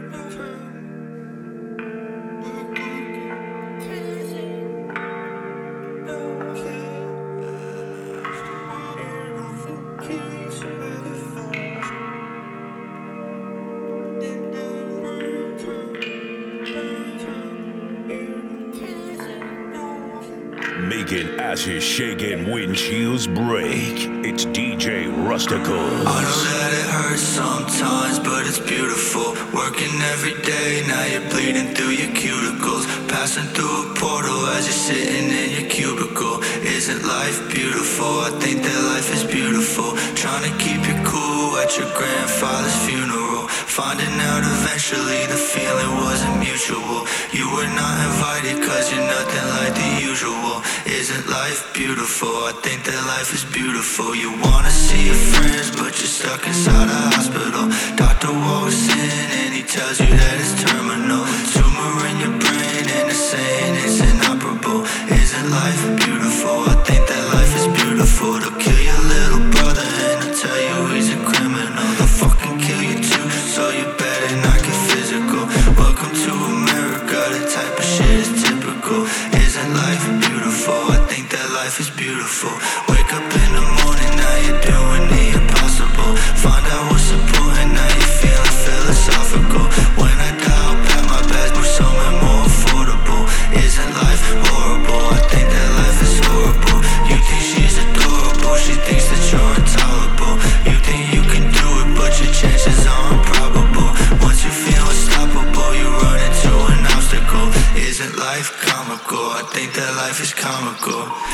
Making asses shake and windshields break. It's DJ Rusticles. I know that it hurts sometimes, but it's beautiful. Working every day, now you're bleeding through your cuticles. Passing through a portal as you're sitting in your cubicle. Isn't life beautiful? I think that life is beautiful. Trying to keep you cool at your grandfather's funeral. Finding out eventually the feeling wasn't mutual. You were not invited cause you're nothing like the usual. Isn't life beautiful? I think that life is beautiful. You wanna see your friends but you're stuck inside a hospital. Doctor walks in and he tells you that it's terminal. Tumor in your brain and they're saying it's inoperable. Isn't life beautiful? I think that life is beautiful. They'll kill your little brother and they'll tell you he's a criminal. They'll fucking kill you too, so you better not get physical. Welcome to America, the type of shit is typical. Isn't life beautiful? I think that life is beautiful. Wake up in the morning, now you're doing the impossible. Find out what's important, now you're feeling philosophical. When I die, I'll pack my bags, move somewhere more affordable. Isn't life horrible? I think that life is horrible. You think she's adorable, she thinks that you're intolerable. You think you can do it, but your chances are improbable. Once you feel unstoppable, you run into an obstacle. Isn't life comical? I think that life is comical.